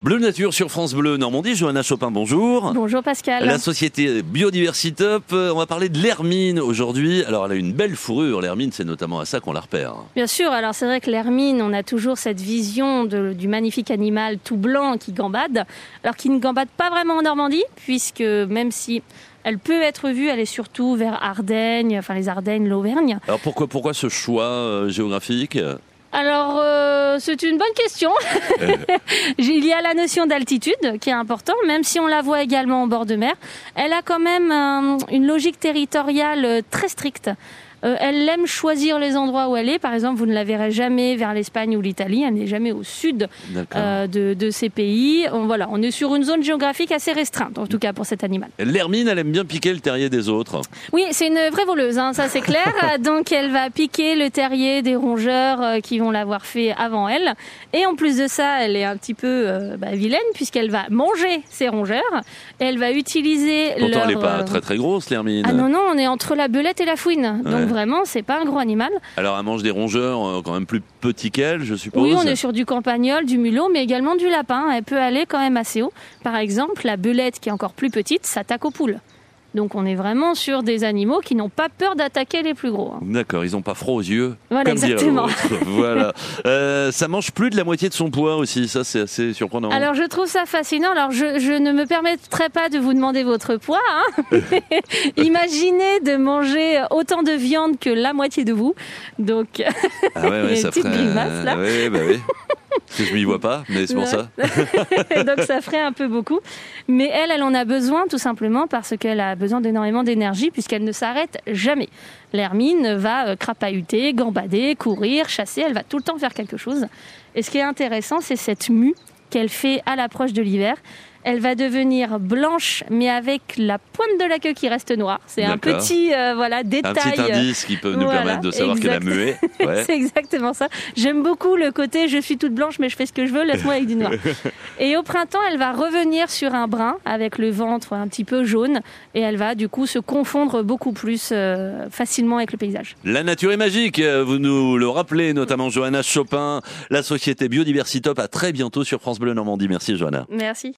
Bleu Nature sur France Bleu Normandie. Johanna Chopin, bonjour. Bonjour Pascal. La société Biodiversitop, on va parler de l'hermine aujourd'hui. Alors elle a une belle fourrure, l'hermine, c'est notamment à ça qu'on la repère. Bien sûr, alors c'est vrai que l'hermine, on a toujours cette vision du magnifique animal tout blanc qui gambade, alors qu'il ne gambade pas vraiment en Normandie, puisque même si elle peut être vue, elle est surtout vers Ardennes, enfin les Ardennes, l'Auvergne. Alors pourquoi ce choix géographique ? Alors, c'est une bonne question. Il y a la notion d'altitude qui est importante, même si on la voit également en bord de mer. Elle a quand même une logique territoriale très stricte. Elle aime choisir les endroits où elle est. Par exemple, vous ne la verrez jamais vers l'Espagne ou l'Italie. Elle n'est jamais au sud de ces pays. On est sur une zone géographique assez restreinte, en tout cas pour cet animal. L'hermine, elle aime bien piquer le terrier des autres. Oui, c'est une vraie voleuse, ça c'est clair. Donc elle va piquer le terrier des rongeurs qui vont l'avoir fait avant elle. Et en plus de ça, elle est un petit peu vilaine puisqu'elle va manger ses rongeurs. Et elle va utiliser Pourtant, elle n'est pas très très grosse, l'hermine. Ah non, on est entre la belette et la fouine. Donc vraiment, c'est pas un gros animal. Alors, elle mange des rongeurs quand même plus petits qu'elle, je suppose. Oui, on est sur du campagnol, du mulot, mais également du lapin. Elle peut aller quand même assez haut. Par exemple, la belette, qui est encore plus petite, s'attaque aux poules. Donc on est vraiment sur des animaux qui n'ont pas peur d'attaquer les plus gros. D'accord, ils n'ont pas froid aux yeux. Voilà, comme exactement. Voilà. Ça mange plus de la moitié de son poids aussi, ça c'est assez surprenant. Alors je trouve ça fascinant. Alors je ne me permettrai pas de vous demander votre poids. Imaginez de manger autant de viande que la moitié de vous. Donc ah ouais, ça ferait grimace là. Oui. Parce que je m'y vois pas, mais c'est pour ça. Donc ça ferait un peu beaucoup. Mais elle en a besoin tout simplement parce qu'elle a besoin d'énormément d'énergie puisqu'elle ne s'arrête jamais. L'hermine va crapahuter, gambader, courir, chasser. Elle va tout le temps faire quelque chose. Et ce qui est intéressant, c'est cette mue qu'elle fait à l'approche de l'hiver. Elle va devenir blanche, mais avec la pointe de la queue qui reste noire. C'est un petit détail. Un petit indice qui peut nous permettre de savoir qu'elle a mué. Ouais. C'est exactement ça. J'aime beaucoup le côté « je suis toute blanche, mais je fais ce que je veux, laisse-moi avec du noir ». Et au printemps, elle va revenir sur un brun, avec le ventre un petit peu jaune, et elle va du coup se confondre beaucoup plus facilement avec le paysage. La nature est magique, vous nous le rappelez, notamment Johanna Chopin, la société Biodiversitop. À très bientôt sur France Bleu Normandie. Merci Johanna. Merci.